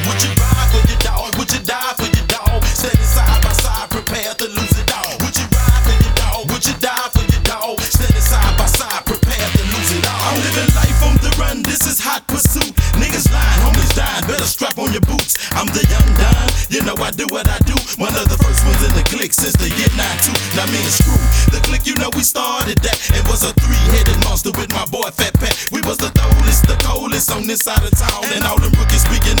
Would you ride for your dog? Would you die for your dog? Standing side by side, prepared to lose it all. Would you ride for your dog? Would you die for your dog? Standing side by side, prepared to lose it all. I'm living life on the run, this is hot pursuit. Niggas lying, homies dying, better strap on your boots. I'm the young Don, you know I do what I do. One of the first ones in the clique since the year 92. Now me and Screw, the clique, you know we started that. It was a three-headed monster with my boy Fat Pat. We was the coldest on this side of town, and all them rookies speaking